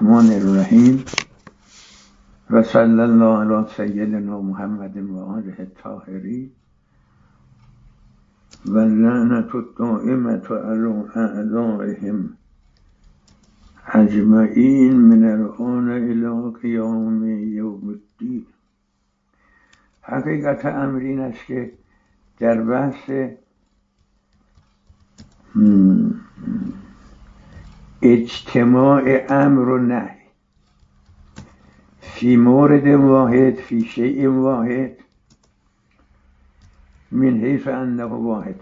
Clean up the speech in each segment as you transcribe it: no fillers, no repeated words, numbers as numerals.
الرحمن الرحیم و صلی الله علی سیدنا محمد و آله الطاهرین و لعنت الدائمة علی اعدائهم اجمعین من الآن الی قیام یوم الدین. حقیقت امر این است که در بحث اجتماع امر و نهی فی مورد واحد فی شیء واحد من حیث انه واحد،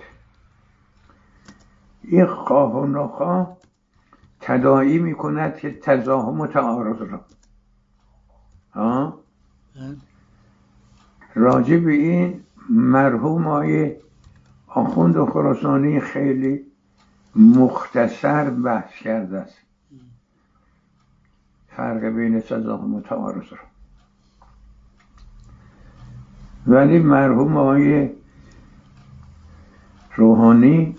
این خواه و نخواه تداعی می کند که تزاحم و تعارض را راجع به این مرحوم آقای آخوند خراسانی خیلی مختصر بحث کرده است، فرق بین تزاحم و تعارض را. ولی مرحوم آقای روحانی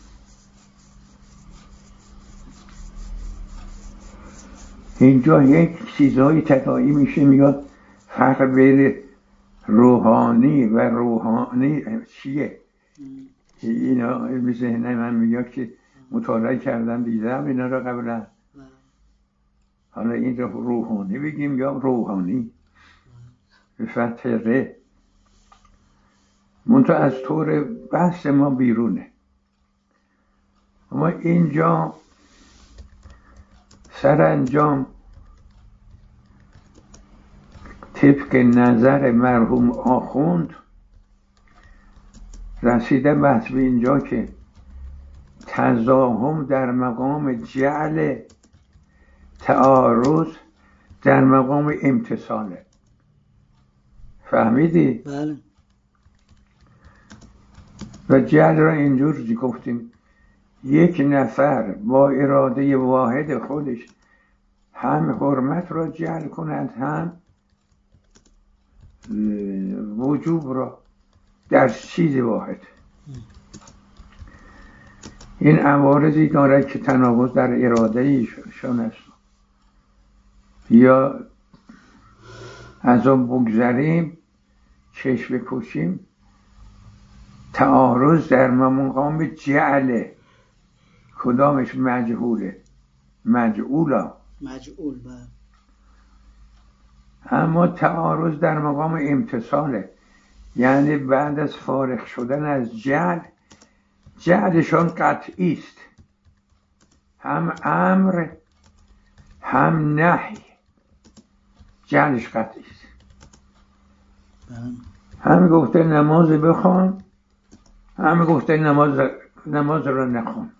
اینجا یک چیزهایی تداعی میشه، میگه فرق بین روحانی و روحانی چیه؟ اینا به ذهن من میاد که مطالعه کردم دیدم اینا را قبلا. حالا این را روحانی بگیم یا روحانی به فتح ره، منتها از طور بحث ما بیرونه. اما اینجا سرانجام طبق نظر مرحوم آخوند رسیده بحث به اینجا که تزاحم در مقام جعل، تعارض در مقام امتصاله. فهمیدی؟ بله. و جعل را اینجور گفتیم یک نفر با اراده واحد خودش هم حرمت را جعل کند هم وجوب را در چیز واحد. این عوارضی دارد که تناقض در اراده ایشان است. یا از آن بگذریم چشم بکشیم، تعارض در مقام جعل، کدامش مجهوله؟ مجعول. اما تعارض در مقام امتصاله، یعنی بعد از فارغ شدن از جعل، جعلشان قطعی است، هم امر هم نهی جعلش قطعی است. هم گفته نماز بخوان، هم گفته نماز را نخوان.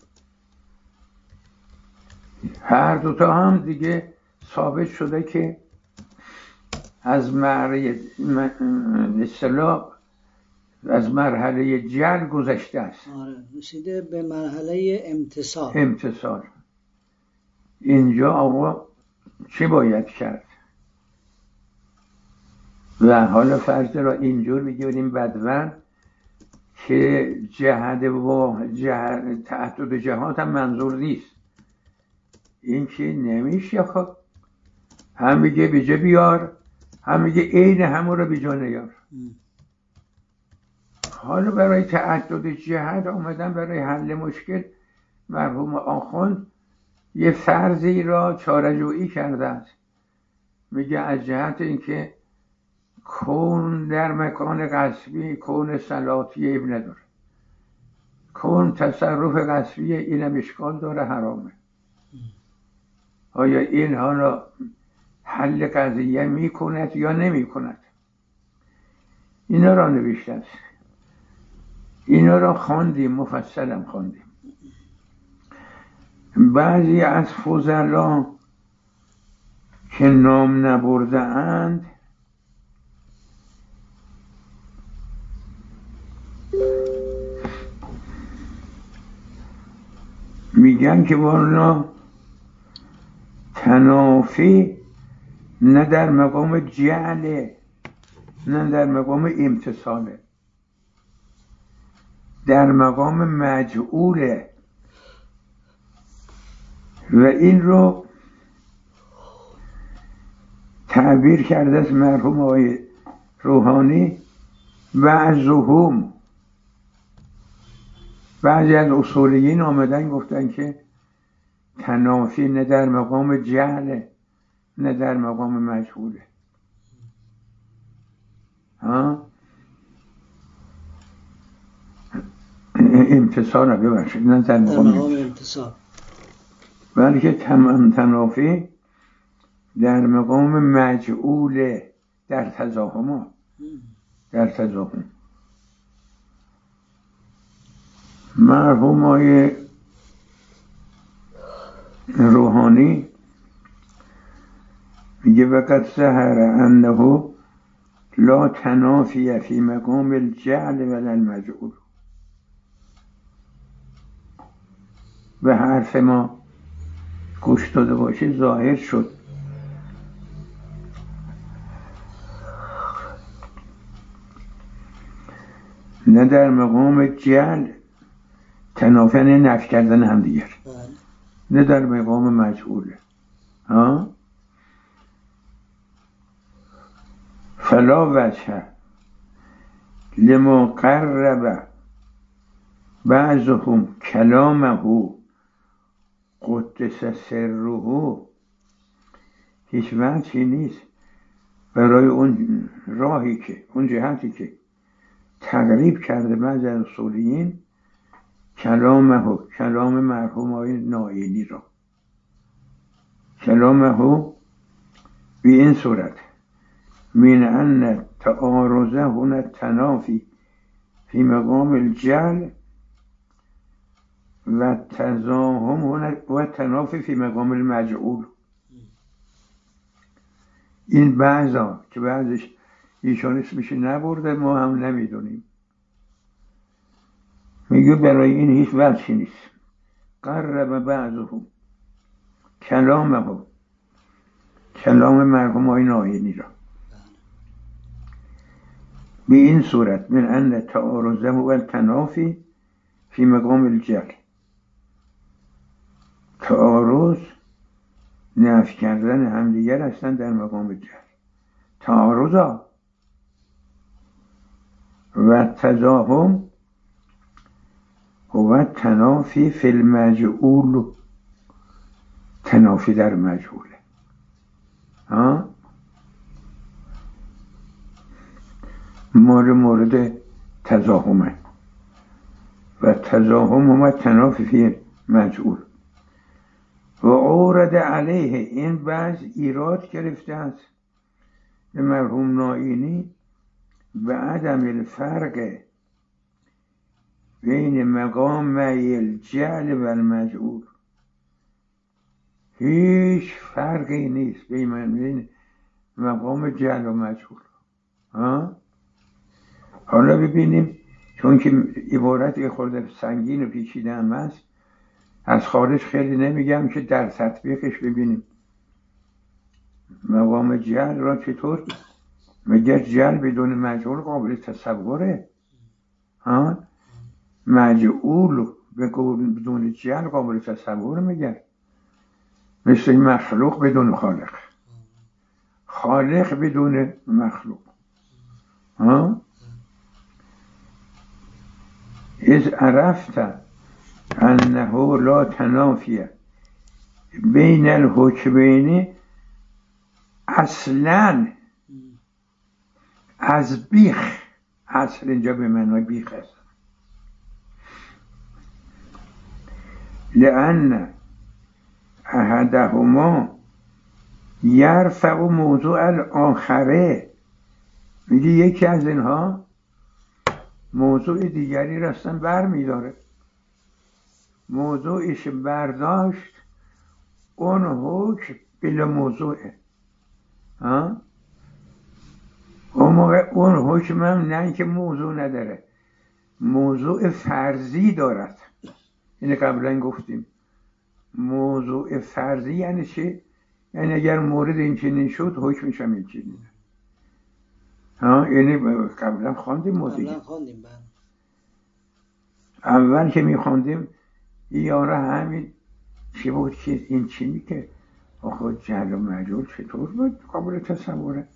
هر دوتا هم دیگه ثابت شده که از مرحله جعل گذشته است. رسیده به مرحله امتصال. اینجا آقا چه باید کرد؟ و حالا فرض را اینجور بگیریم بدون که تعدد جهات هم منظور نیست. این که نمیشه، خب هم میگه بیجا بیار، هم میگه عین همون رو بیجا نیار. حالا برای تعدد جهت آمدن برای حل مشکل مرحوم آخوند یه فرضی را چاره‌جویی کرده است. میگه از جهت اینکه کون در مکان غصبی کون صلاتی اب نداره، کون تصرف غصبی اینم اشکال داره، حرامه. آیا این حالا حل قضیه میکند یا نمیکند؟ اینا را نوشته است، اینا را خواندیم، مفصلم خواندیم. بعضی از فضلا که نام نبرده اند میگن که والا تنافی نه در مقام جعله نه در مقام امتصاله، در مقام مجعوله. و این رو تعبیر کرده از مرحوم آقای روحانی بعضهم، بعضی از اصولیین آمدن گفتن که تنافی نه در مقام جهله نه در مقام مجهوله. امتصال ببخشید، نه در مقام امتصال، بلکه تنافی در مقام مجعوله، در تزاهم، در تزاهم. مرحوم آقای روحانی میگه وقد ظهر انه لا تنافی فی مقام الجعل ولا المجعول. به حرف ما گوش داده باشید، ظاهر شد نه در مقام جعل تنافی نه نفی کردن هم دیگر، نه در مقام مجعوله. فلا وجه لما قرب بعضهم کلامه قدس سره، هیچ وجهی نیست برای اون راهی که، اون جهتی که تقریب کرده بعض از اصولیین کلامه، کلام مرحوم آقای نائینی را، کلامه به این صورت من ان تعارضه هنا تنافی فی مقام الجعل و تزاهم و تنافی فی مقام المجعول. این بعضا که بعضش ایشان اسمش نبرده، ما هم نمیدونیم، میگه برای این هیچ وجهی نیست. قرب بعضهم کلامه، کلام مرحوم آقای نائینی را به این صورت من ان تعارضه و تنافی فی مقام الجعل، تعارض نفی کردن همدیگر هستن در مقام جعل، تعارض و تزاهم و تنافی فی المجعول، تنافی در مجعوله. مورد تزاهمه و تزاهم و تنافی فی مجعول. و اورد علیه، این بعض ایراد گرفته است به مرحوم نائینی به عدم الفرق بین مقام الجعل و المجعول. هیچ فرقی نیست بین مقام جعل و مجعول. حالا ببینیم، چون که عبارت خورده سنگین و پیچیده هم هست، از خارج خیلی نمیگم که در تطبیقش ببینیم مقام جعل را چطور. مگر جعل بدون مجعول قابل تصوره؟ مجعول بدون جعل قابل تصور میگه، مثل مخلوق بدون خالق، خالق بدون مخلوق. اذ عرفت انه لا تنافی بین الحکمین اصلا، از بیخ، اصل اینجا به معنای بیخ است، لأن احدهما یرفع موضوع الاخره، میگه یکی از اینها موضوع دیگری رستن بر میداره، موضوعش برداشت اون حکم بلا موضوعه. اون موقع اون حکم هم نه که موضوع نداره، موضوع فرضی دارد. اینه قبلا گفتیم موضوع فرضی یعنی چی؟ یعنی اگر مورد این چنین شد حکمش هم این چنینه. یعنی قبلا خواندیم موضوعی، اول که میخواندیم یاره همین چی بود که این چی میگه آخه جعل و مجعول چطور بود قابل تصوره؟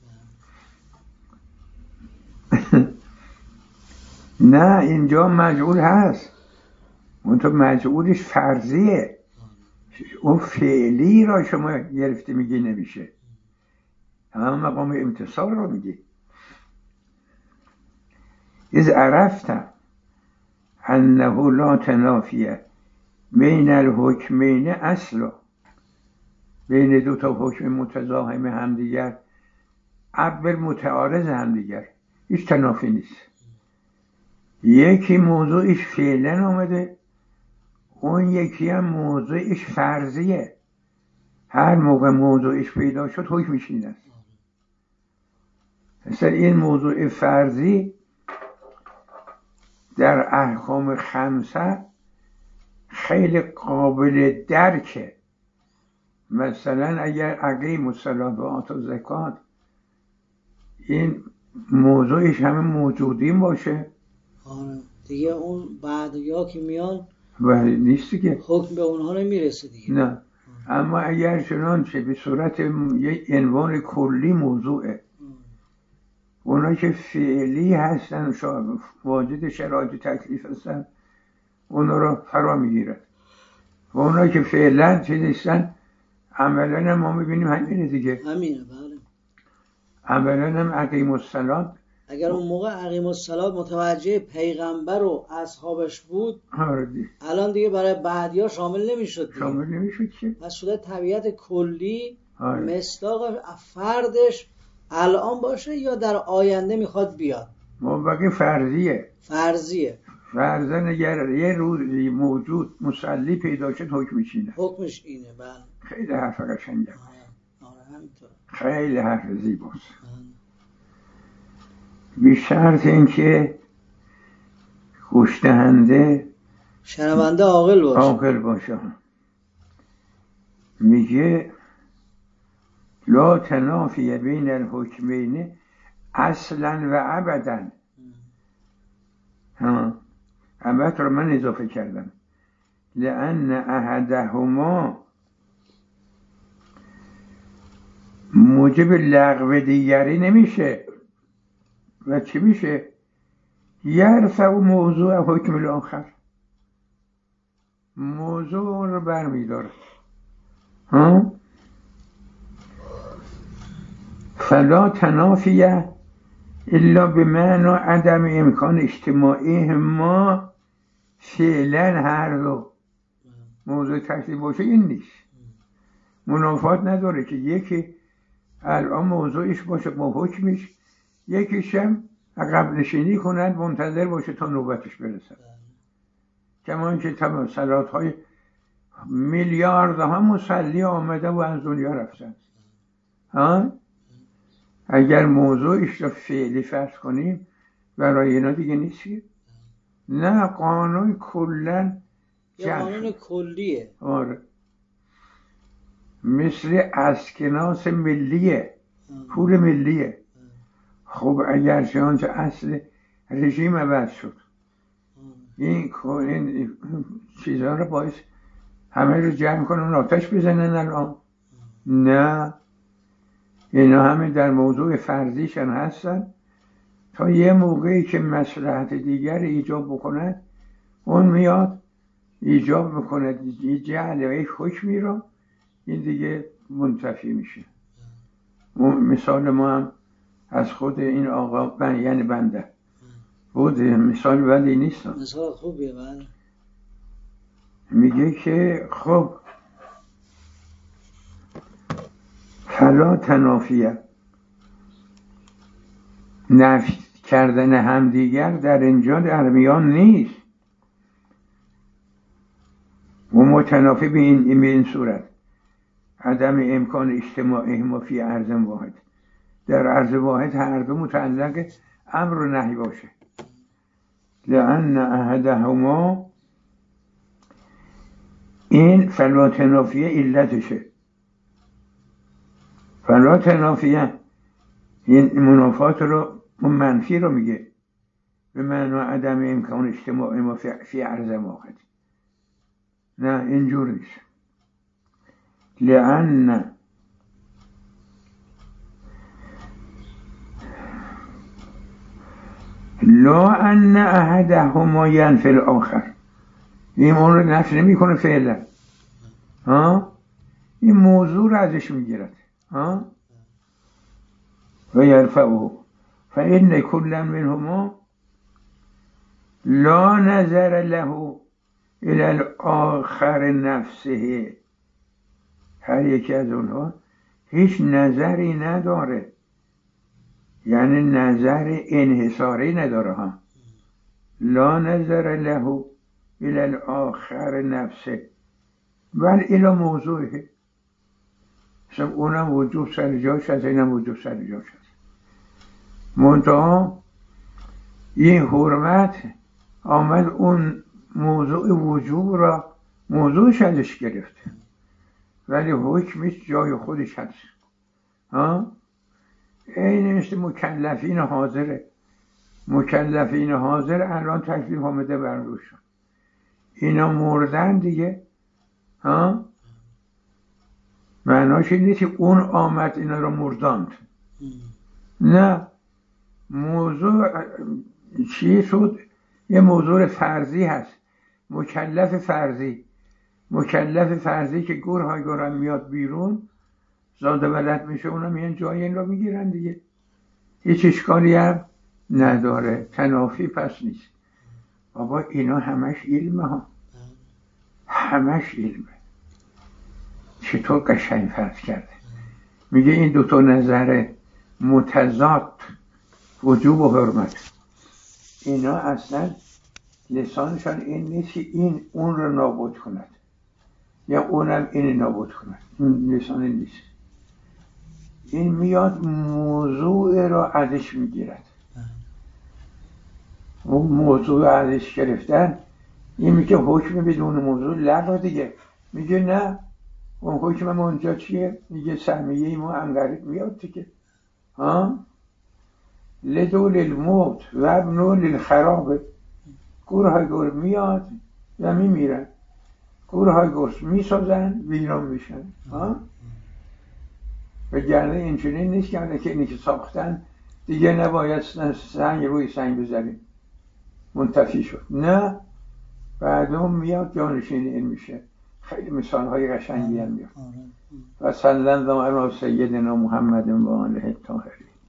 نه اینجا مجعول هست، منتها مجعولش فرضیه، اون فعلی را شما گرفته میگی نمیشه، همه مقام امتصال رو میگی. اذ عرفتم انه لا تنافیه بین الحکمین اصلا، بین دو تا حکم متضاهم همدیگر، عبر متعارض همدیگر، هیچ تنافی نیست. یکی موضوعش فعلا آمده، اون یکی هم موضوعش فرضیه، هر موقع موضوعش پیدا شد حکمش این است. مثلا این موضوع فرضی در احکام خمسه خیلی قابل درکه. مثلا اگر اقیم الصلاة و آتوا الزکات این موضوعش همه موجودین باشه، آره دیگه اون بعدیا که میان ولی نیست دیگه، حکم به اونها نمیرسه دیگه. نه. اما اگر چنانچه به صورت یک عنوان کلی موضوعه، اونا که فعلی هستن واجد شرایط تکلیف هستن اونا رو فرا میگیرد، و اونا که فعلا چیز نیستن عملا ما میبینیم همینه دیگه. همینه بله. عملا هم اقیم الصلاة، اگر اون موقع اقیم الصلاة متوجه پیغمبر و اصحابش بود الان دیگه برای بعدیا شامل نمیشد دیگه. شامل نمیشد که پس شده طبیعت کلی مصداق فردش الان باشه یا در آینده میخواد بیاد. موقع فرضیه فرضاً اگر یه روزی موجود مصلی پیدا شد حکمش اینه. حکمش اینه بله. خیلی حرف قشنگه. آره همینطور. خیلی حرف زیباست. بی شرط اینکه گوش دهنده شنونده عاقل باشه. میگه لا تنافی بین الحکمین اصلا و ابدا. ابد رو من اضافه کردم، لأن احدهما موجب لغو دیگری نمیشه. و چی میشه؟ یرفع موضوع حکم الاخر، موضوع اون رو برمیداره. فلا تنافیه الا بمعنی عدم امکان اجتماعی ما فعلا هر دو موضوع تکلیف باشه این نیست. منافات نداره که یکی الان موضوعش باشه با حکمش، یکیش هم عقب نشینی کند منتظر باشه تا نوبتش برسه. کمان که تمام صلات های میلیاردها مصلی آمده و از دنیا رفتن. اگر موضوعش رو فعلی فرض کنیم برای اینا دیگه نیست. نه قانون کلن یه قانون کلیه. آره مثل اسکناس ملیه، پول ملیه. خب اگر چنانچه اصل رژیم عوض شد این چیزها رو باعث همه رو جمع کنن آتش بزنن الان؟ نه، اینا همه در موضوع فرضیشن هستن تا یه موقعی که مصلحت دیگر ایجاب بکند اون میاد ایجاب بکند جعل و یک حکمی رو این دیگه منتفی میشه. مثال ما هم از خود این آقا یعنی بنده بود، مثال ولی نیست، مثال خوبیه. بله میگه که خب فلا تنافیه، نفی کردن همدیگر در اینجا در میان نیست و متنافی به این صورت عدم امکان اجتماعی ما فی عرض واحد، در عرض واحد هر دو متعلق امر و نهی باشه. لأن احدهما این فلا تنافیه علتشه. فلا تنافیه این منافات رو منفی رو میگه به معنی عدم امکان اجتماعی ما فی عرض واحد. نه اینجور نیست. لأن لا ان احدهما ینفی الاخر، این اون رو نفی نمی کنه فعلا، این موضوع رو ازش میگیرد و یرفعه فإن كل منهما لا نظر له الى الاخر نفسه، هر یکی از اونها هیچ نظری نداره، یعنی نظر انحصاری نداره ها. لا نظر له الى الاخر نفسه بل الى موضوعه، مثلا اونم وجود سر جاش هست، اینم وجود سر جاش هست، منتها این حرمت آمد اون موضوع وجود را موضوعش ازش گرفت، ولی حکمش جای خودش هست. این مثل مکلفین حاضره، مکلفین حاضر الان تکلیف آمده بر روشون، اینا مردن دیگه، معناش این نیست که اون آمد اینا رو مرداند، نه، موضوع چی شد؟ یه موضوع فرضی هست، مکلف فرضی، مکلف فرضی که گرهای گرم میاد بیرون زاده ولد میشه، اونا میان جای این رو میگیرن دیگه، هیچ اشکالی هم نداره، تنافی پس نیست. بابا اینا همش علمه ها، همش علمه. چطور قشنگ فرض کرده، میگه این دوتا نظر متضاد وجوب و حرمت، اینا اصلا لسانشان این نیست که این اون رو نابود کند یا اونم این نابود کند، این لسان نیست، این میاد موضوع را ازش میگیرد. اون موضوع ازش گرفتن این میگه حکم بدون موضوع لغو دیگه، میگه نه اون حکم ما اونجا چیه؟ میگه سهمیه ما انقریب میاد دیگه، لدول الموت و ابنو للخراب، گورهای گور میاد و میمیرن، گورهای گور میسازن ویران میشن، و گرنه اینچنین نیست که اینی که ساختن دیگه نباید سنگ روی سنگ بذاریم منتفی شد، نه، بعد اون میاد جانشین این میشه. خیلی مثال های قشنگی هم میاد. و صلی الله علی سیدنا محمد و آله الطاهرین.